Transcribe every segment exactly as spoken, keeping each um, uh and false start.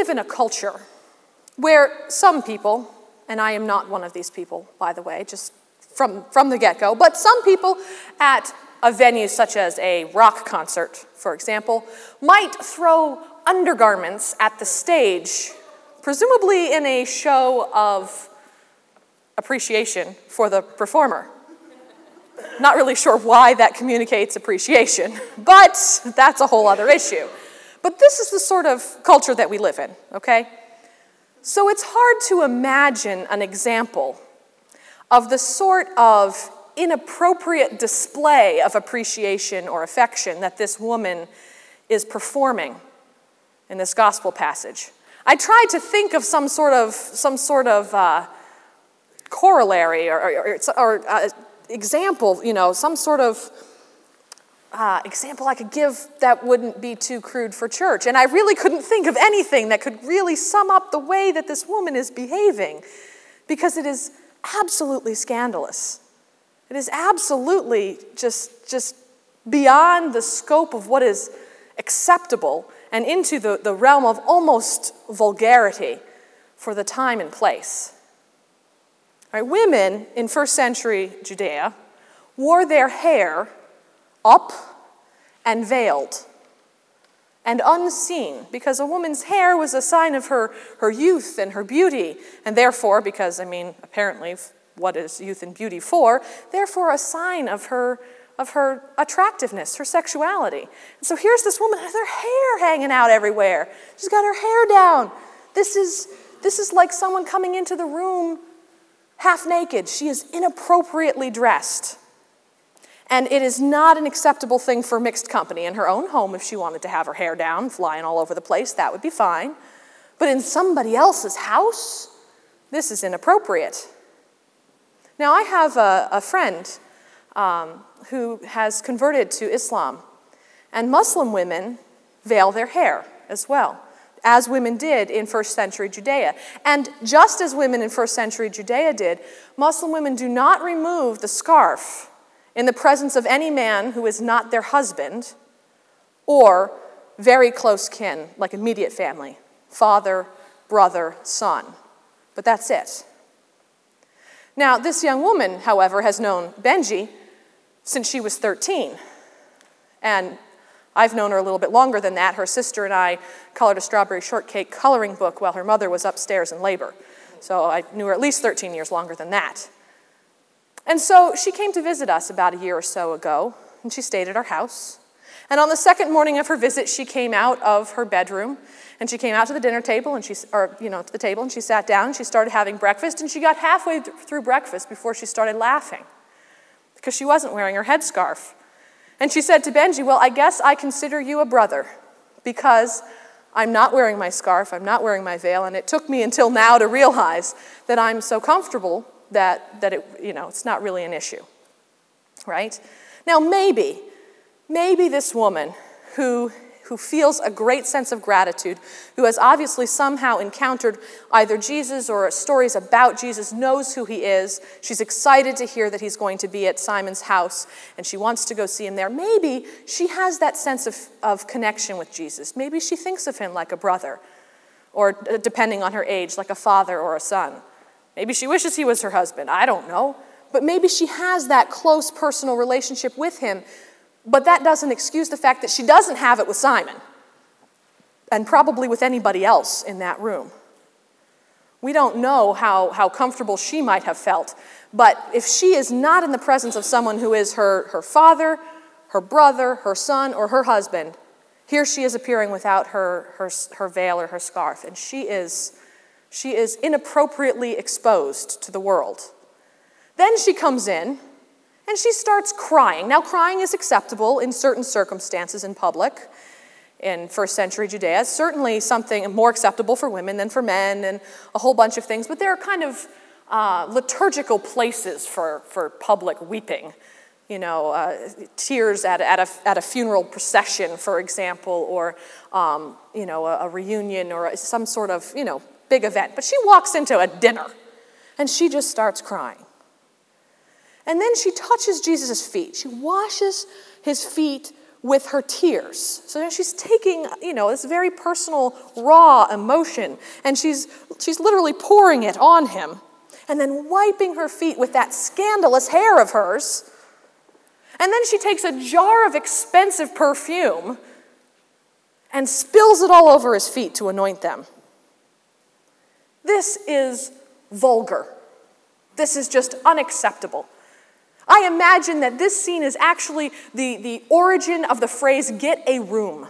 live in a culture where some people, and I am not one of these people, by the way, just from, from the get-go, but some people at a venue such as a rock concert, for example, might throw undergarments at the stage, presumably in a show of appreciation for the performer. Not really sure why that communicates appreciation, but that's a whole other issue. But this is the sort of culture that we live in, okay? So it's hard to imagine an example of the sort of inappropriate display of appreciation or affection that this woman is performing in this gospel passage. I tried to think of some sort of, some sort of uh, corollary or, or, or uh, example, you know, some sort of uh, example I could give that wouldn't be too crude for church. And I really couldn't think of anything that could really sum up the way that this woman is behaving, because it is absolutely scandalous. It is absolutely just, just beyond the scope of what is acceptable and into the, the realm of almost vulgarity for the time and place. All right, women in first century Judea wore their hair up and veiled and unseen, because a woman's hair was a sign of her, her youth and her beauty, and therefore, because, I mean, apparently, what is youth and beauty for? Therefore, a sign of her, of her attractiveness, her sexuality. And so here's this woman with her hair hanging out everywhere. She's got her hair down. This is, this is like someone coming into the room half naked. She is inappropriately dressed. And it is not an acceptable thing for mixed company. In her own home, if she wanted to have her hair down, flying all over the place, that would be fine. But in somebody else's house, this is inappropriate. Now, I have a, a friend um, who has converted to Islam, and Muslim women veil their hair as well, as women did in first century Judea. And just as women in first century Judea did, Muslim women do not remove the scarf in the presence of any man who is not their husband or very close kin, like immediate family, father, brother, son. But that's it. Now, this young woman, however, has known Benji since she was thirteen. And I've known her a little bit longer than that. Her sister and I colored a strawberry shortcake coloring book while her mother was upstairs in labor. So I knew her at least thirteen years longer than that. And so she came to visit us about a year or so ago, and she stayed at our house. And on the second morning of her visit, she came out of her bedroom, and she came out to the dinner table, and she, or, you know, to the table, and she sat down, and she started having breakfast, and she got halfway th- through breakfast before she started laughing, because she wasn't wearing her headscarf. And she said to Benji, "Well, I guess I consider you a brother, because I'm not wearing my scarf, I'm not wearing my veil, and it took me until now to realize that I'm so comfortable that, that it, you know, it's not really an issue," right? Now, maybe, maybe this woman who, who feels a great sense of gratitude, who has obviously somehow encountered either Jesus or stories about Jesus, knows who he is, she's excited to hear that he's going to be at Simon's house, and she wants to go see him there. Maybe she has that sense of, of connection with Jesus. Maybe she thinks of him like a brother, or depending on her age, like a father or a son. Maybe she wishes he was her husband. I don't know. But maybe she has that close personal relationship with him, but that doesn't excuse the fact that she doesn't have it with Simon, and probably with anybody else in that room. We don't know how, how comfortable she might have felt, but if she is not in the presence of someone who is her, her father, her brother, her son, or her husband, here she is appearing without her, her, her veil or her scarf, and she is... She is inappropriately exposed to the world. Then she comes in, and she starts crying. Now, crying is acceptable in certain circumstances in public in first century Judea. Certainly something more acceptable for women than for men, and a whole bunch of things. But there are kind of uh, liturgical places for, for public weeping. You know, uh, tears at, at, a, at a funeral procession, for example, or, um, you know, a, a reunion or some sort of, you know, big event. But she walks into a dinner, and she just starts crying. And then she touches Jesus' feet. She washes his feet with her tears. So she's taking, you know, this very personal, raw emotion, and she's, she's literally pouring it on him, and then wiping her feet with that scandalous hair of hers. And then she takes a jar of expensive perfume and spills it all over his feet to anoint them. This is vulgar. This is just unacceptable. I imagine that this scene is actually the, the origin of the phrase, "get a room."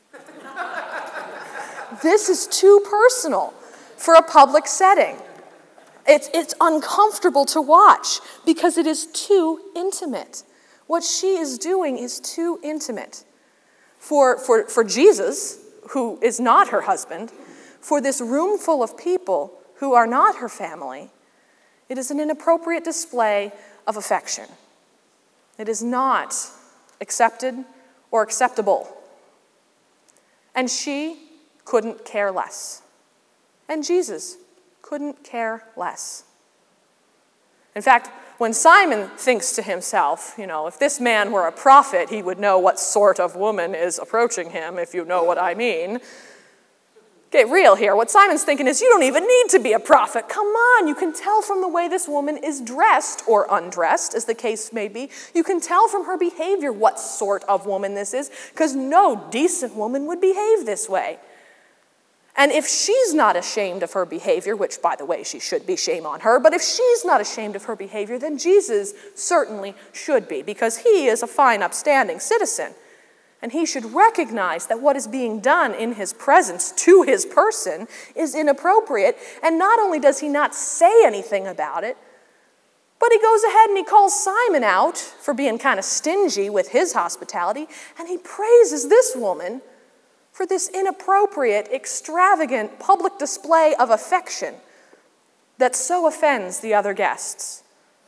This is too personal for a public setting. It's, it's uncomfortable to watch because it is too intimate. What she is doing is too intimate. For, for, for Jesus, who is not her husband, for this room full of people who are not her family, it is an inappropriate display of affection. It is not accepted or acceptable. And she couldn't care less. And Jesus couldn't care less. In fact, when Simon thinks to himself, you know, if this man were a prophet, he would know what sort of woman is approaching him, if you know what I mean. Get real here. What Simon's thinking is, you don't even need to be a prophet. Come on, you can tell from the way this woman is dressed, or undressed, as the case may be. You can tell from her behavior what sort of woman this is, because no decent woman would behave this way. And if she's not ashamed of her behavior, which, by the way, she should be, shame on her, but if she's not ashamed of her behavior, then Jesus certainly should be, because he is a fine, upstanding citizen. And he should recognize that what is being done in his presence to his person is inappropriate. And not only does he not say anything about it, but he goes ahead and he calls Simon out for being kind of stingy with his hospitality, and he praises this woman for this inappropriate, extravagant public display of affection that so offends the other guests.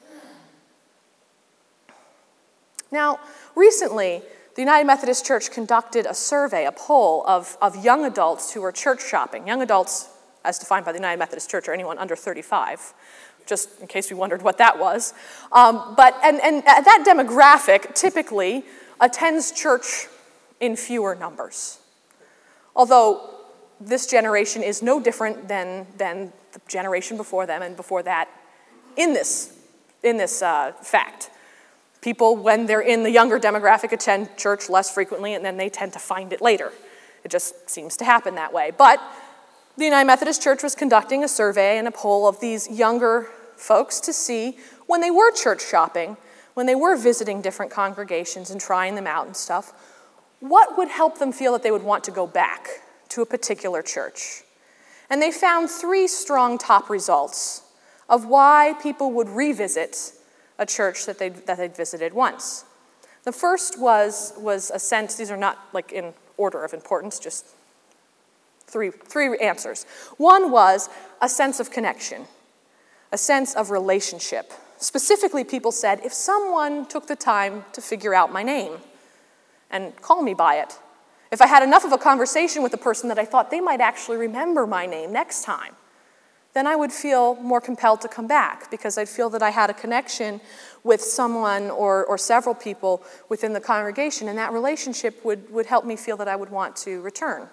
Now, recently, the United Methodist Church conducted a survey, a poll of, of young adults who were church shopping. Young adults, as defined by the United Methodist Church, are anyone under thirty-five, just in case you wondered what that was. Um, but and, and that demographic typically attends church in fewer numbers. Although this generation is no different than, than the generation before them and before that in this, in this uh, fact. People, when they're in the younger demographic, attend church less frequently, and then they tend to find it later. It just seems to happen that way. But the United Methodist Church was conducting a survey and a poll of these younger folks to see, when they were church shopping, when they were visiting different congregations and trying them out and stuff, what would help them feel that they would want to go back to a particular church. And they found three strong top results of why people would revisit a church that they'd, that they'd visited once. The first was, was a sense, these are not like in order of importance, just three, three answers. One was a sense of connection, a sense of relationship. Specifically, people said, if someone took the time to figure out my name and call me by it, if I had enough of a conversation with the person that I thought they might actually remember my name next time, then I would feel more compelled to come back because I'd feel that I had a connection with someone or, or several people within the congregation, and that relationship would, would help me feel that I would want to return.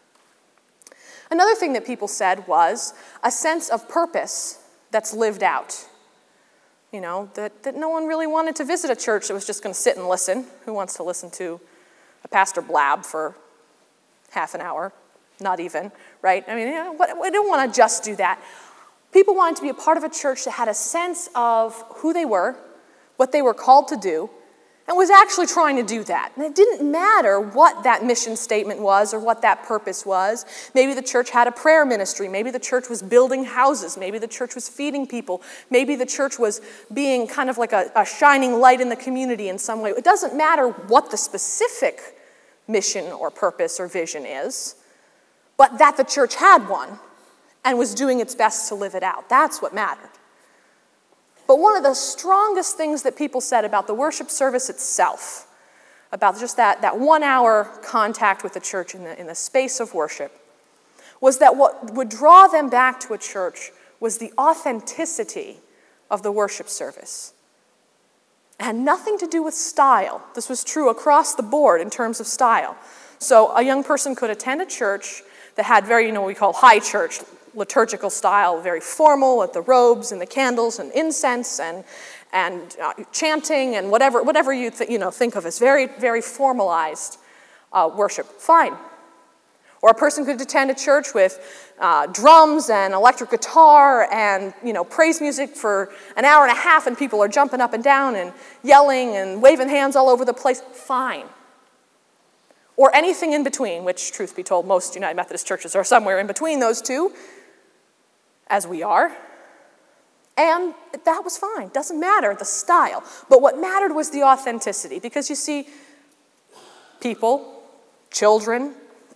Another thing that people said was a sense of purpose that's lived out. You know, that, that no one really wanted to visit a church that was just going to sit and listen. Who wants to listen to a pastor blab for half an hour? Not even, right? I mean, you know, we don't want to just do that. People wanted to be a part of a church that had a sense of who they were, what they were called to do, and was actually trying to do that. And it didn't matter what that mission statement was or what that purpose was. Maybe the church had a prayer ministry. Maybe the church was building houses. Maybe the church was feeding people. Maybe the church was being kind of like a, a shining light in the community in some way. It doesn't matter what the specific mission or purpose or vision is, but that the church had one and was doing its best to live it out. That's what mattered. But one of the strongest things that people said about the worship service itself, about just that, that one-hour contact with the church in the, in the space of worship, was that what would draw them back to a church was the authenticity of the worship service. It had nothing to do with style. This was true across the board in terms of style. So a young person could attend a church that had very, you know, what we call high church, liturgical style, very formal with the robes and the candles and incense and and uh, chanting and whatever whatever you th- you know think of as very very formalized uh, worship. Fine. Or a person could attend a church with uh, drums and electric guitar and, you know, praise music for an hour and a half, and people are jumping up and down and yelling and waving hands all over the place. Fine. Or anything in between, which, truth be told, most United Methodist churches are somewhere in between those two, as we are. And that was fine. Doesn't matter, the style. But what mattered was the authenticity. Because you see, people, children,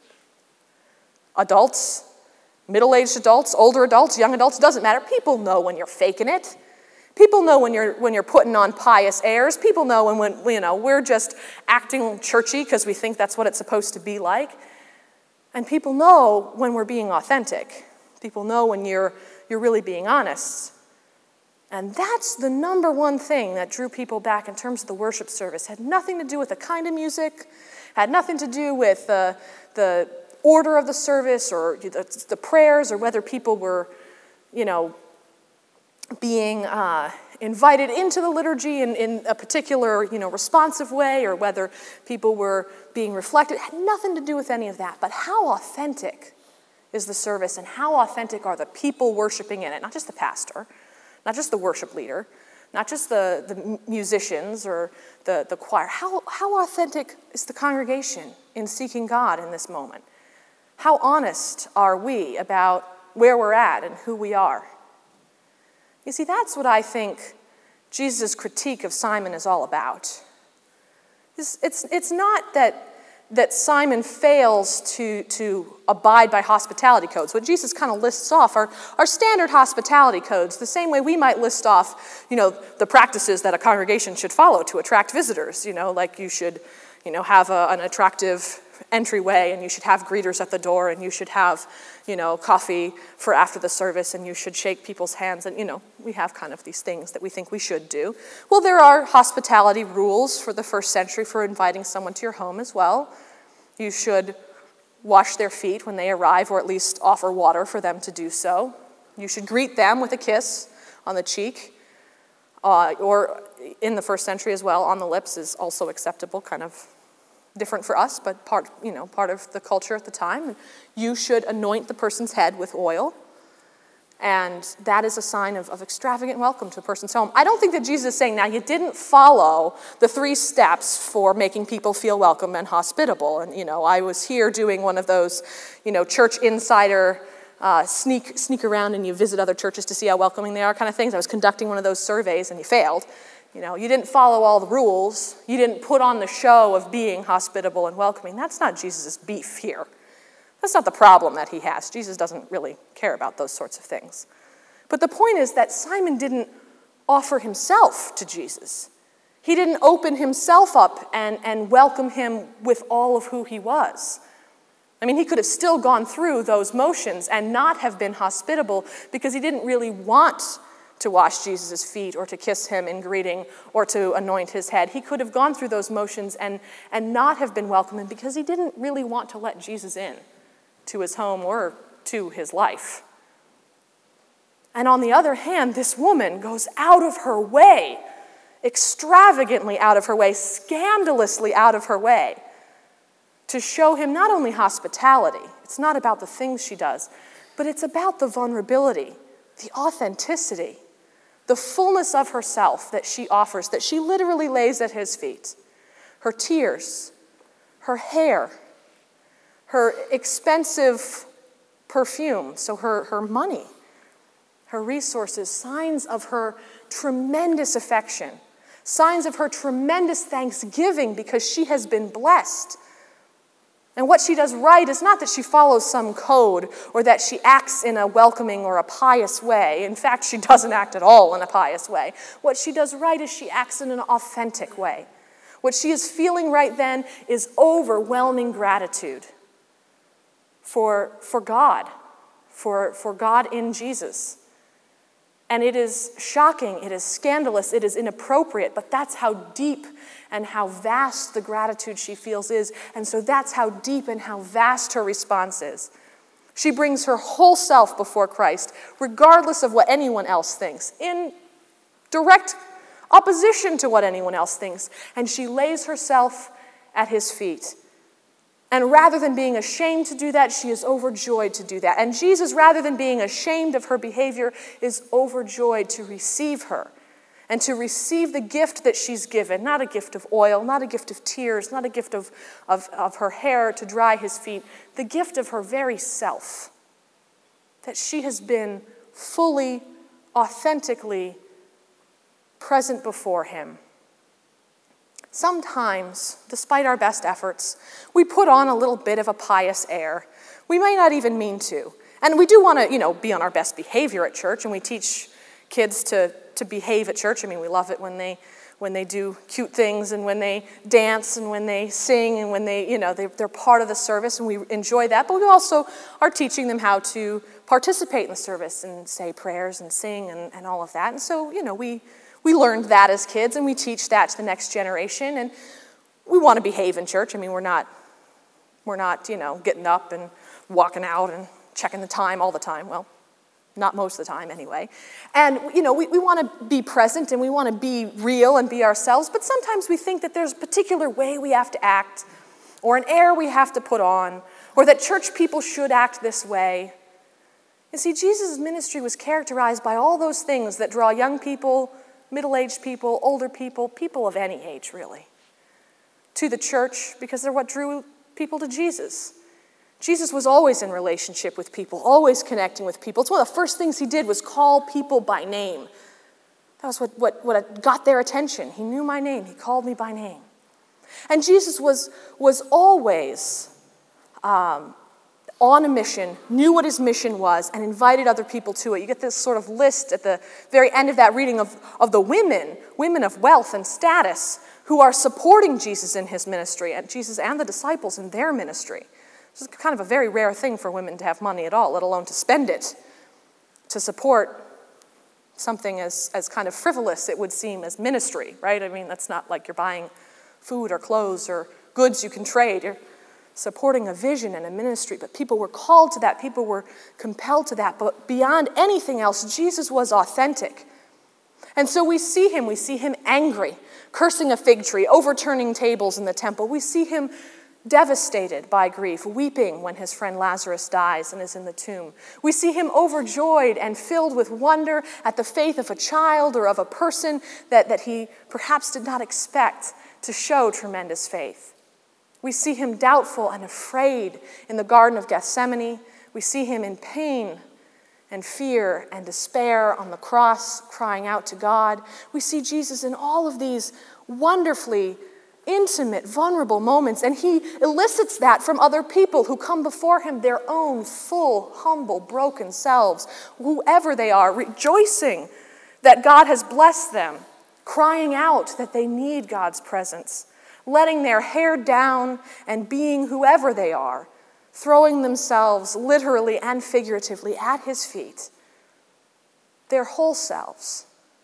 adults, middle-aged adults, older adults, young adults, doesn't matter. People know when you're faking it. People know when you're when you're putting on pious airs. People know when, when you know we're just acting churchy because we think that's what it's supposed to be like. And people know when we're being authentic. People know when you're you're really being honest. And that's the number one thing that drew people back in terms of the worship service. It had nothing to do with the kind of music, had nothing to do with uh, the order of the service or the, the prayers or whether people were, you know, being uh, invited into the liturgy in, in a particular, you know, responsive way or whether people were being reflected. It had nothing to do with any of that. But how authentic is the service and how authentic are the people worshiping in it? Not just the pastor, not just the worship leader, not just the, the musicians or the, the choir. How, how authentic is the congregation in seeking God in this moment? How honest are we about where we're at and who we are? You see, that's what I think Jesus' critique of Simon is all about. It's, it's, it's not that, that Simon fails to, to abide by hospitality codes. What Jesus kind of lists off are, are standard hospitality codes, the same way we might list off, you know, the practices that a congregation should follow to attract visitors. You know, like you should, you know, have a, an attractive entryway, and you should have greeters at the door, and you should have, you know, coffee for after the service, and you should shake people's hands, and, you know, we have kind of these things that we think we should do. Well, there are hospitality rules for the first century for inviting someone to your home as well. You should wash their feet when they arrive, or at least offer water for them to do so. You should greet them with a kiss on the cheek, uh, or in the first century as well, on the lips is also acceptable, kind of different for us, but part, you know, part of the culture at the time. You should anoint the person's head with oil, and that is a sign of, of extravagant welcome to a person's home. I don't think that Jesus is saying, now you didn't follow the three steps for making people feel welcome and hospitable. And, you know, I was here doing one of those, you know, church insider uh, sneak sneak around and you visit other churches to see how welcoming they are kind of things. I was conducting one of those surveys and you failed. You know, you didn't follow all the rules. You didn't put on the show of being hospitable and welcoming. That's not Jesus' beef here. That's not the problem that he has. Jesus doesn't really care about those sorts of things. But the point is that Simon didn't offer himself to Jesus. He didn't open himself up and, and welcome him with all of who he was. I mean, he could have still gone through those motions and not have been hospitable because he didn't really want to wash Jesus' feet or to kiss him in greeting or to anoint his head. He could have gone through those motions and, and not have been welcoming because he didn't really want to let Jesus in to his home or to his life. And on the other hand, this woman goes out of her way, extravagantly out of her way, scandalously out of her way, to show him not only hospitality, it's not about the things she does, but it's about the vulnerability, the authenticity, the fullness of herself that she offers, that she literally lays at his feet. Her tears, her hair, her expensive perfume, so her, her money, her resources, signs of her tremendous affection, signs of her tremendous thanksgiving because she has been blessed. And what she does right is not that she follows some code or that she acts in a welcoming or a pious way. In fact, she doesn't act at all in a pious way. What she does right is she acts in an authentic way. What she is feeling right then is overwhelming gratitude for, for God, for, for God in Jesus. And it is shocking, it is scandalous, it is inappropriate, but that's how deep and how vast the gratitude she feels is. And so that's how deep and how vast her response is. She brings her whole self before Christ, regardless of what anyone else thinks, in direct opposition to what anyone else thinks. And she lays herself at his feet. And rather than being ashamed to do that, she is overjoyed to do that. And Jesus, rather than being ashamed of her behavior, is overjoyed to receive her and to receive the gift that she's given, not a gift of oil, not a gift of tears, not a gift of, of, of her hair to dry his feet, the gift of her very self, that she has been fully, authentically present before him. Sometimes, despite our best efforts, we put on a little bit of a pious air. We may not even mean to. And we do want to, you know, be on our best behavior at church, and we teach kids to, to behave at church. I mean, we love it when they when they do cute things and when they dance and when they sing and when they, you know, they, they're part of the service, and we enjoy that. But we also are teaching them how to participate in the service and say prayers and sing and, and all of that. And so, you know, we... We learned that as kids, and we teach that to the next generation. And we want to behave in church. I mean, we're not, we're not, you know, getting up and walking out and checking the time all the time. Well, not most of the time anyway. And, you know, we, we want to be present and we want to be real and be ourselves. But sometimes we think that there's a particular way we have to act, or an air we have to put on, or that church people should act this way. You see, Jesus' ministry was characterized by all those things that draw young people, middle-aged people, older people, people of any age, really, to the church, because they're what drew people to Jesus. Jesus was always in relationship with people, always connecting with people. It's one of the first things he did was call people by name. That was what, what, what got their attention. He knew my name. He called me by name. And Jesus was, was always um, on a mission, knew what his mission was, and invited other people to it. You get this sort of list at the very end of that reading of, of the women, women of wealth and status, who are supporting Jesus in his ministry, and Jesus and the disciples in their ministry. This is kind of a very rare thing for women to have money at all, let alone to spend it to support something as, as kind of frivolous, it would seem, as ministry, right? I mean, that's not like you're buying food or clothes or goods you can trade. You're supporting a vision and a ministry, but people were called to that. People were compelled to that. But beyond anything else, Jesus was authentic. And so we see him. We see him angry, cursing a fig tree, overturning tables in the temple. We see him devastated by grief, weeping when his friend Lazarus dies and is in the tomb. We see him overjoyed and filled with wonder at the faith of a child or of a person that, that he perhaps did not expect to show tremendous faith. We see him doubtful and afraid in the Garden of Gethsemane. We see him in pain and fear and despair on the cross, crying out to God. We see Jesus in all of these wonderfully intimate, vulnerable moments, and he elicits that from other people who come before him, their own full, humble, broken selves, whoever they are, rejoicing that God has blessed them, crying out that they need God's presence, letting their hair down and being whoever they are, throwing themselves literally and figuratively at his feet, their whole selves.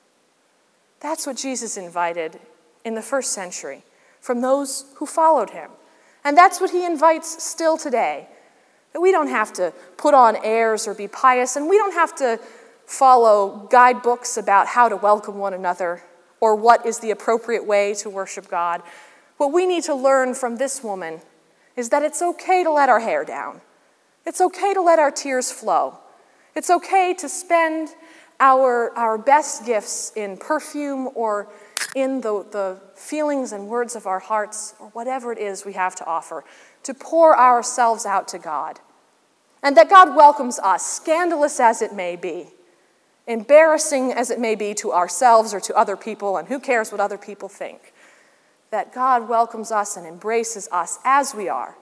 That's what Jesus invited in the first century from those who followed him. And that's what he invites still today. That we don't have to put on airs or be pious, and we don't have to follow guidebooks about how to welcome one another or what is the appropriate way to worship God. What we need to learn from this woman is that it's okay to let our hair down. It's okay to let our tears flow. It's okay to spend our, our best gifts in perfume or in the, the feelings and words of our hearts, or whatever it is we have to offer, to pour ourselves out to God. And that God welcomes us, scandalous as it may be, embarrassing as it may be to ourselves or to other people, and who cares what other people think. That God welcomes us and embraces us as we are,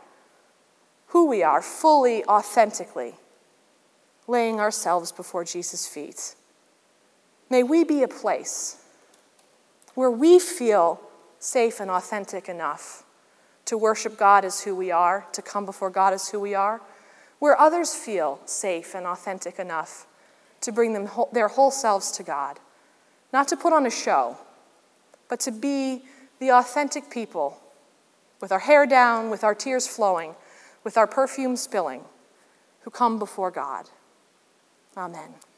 who we are, fully, authentically, laying ourselves before Jesus' feet. May we be a place where we feel safe and authentic enough to worship God as who we are, to come before God as who we are, where others feel safe and authentic enough to bring them whole, their whole selves to God, not to put on a show, but to be the authentic people with our hair down, with our tears flowing, with our perfume spilling, who come before God. Amen.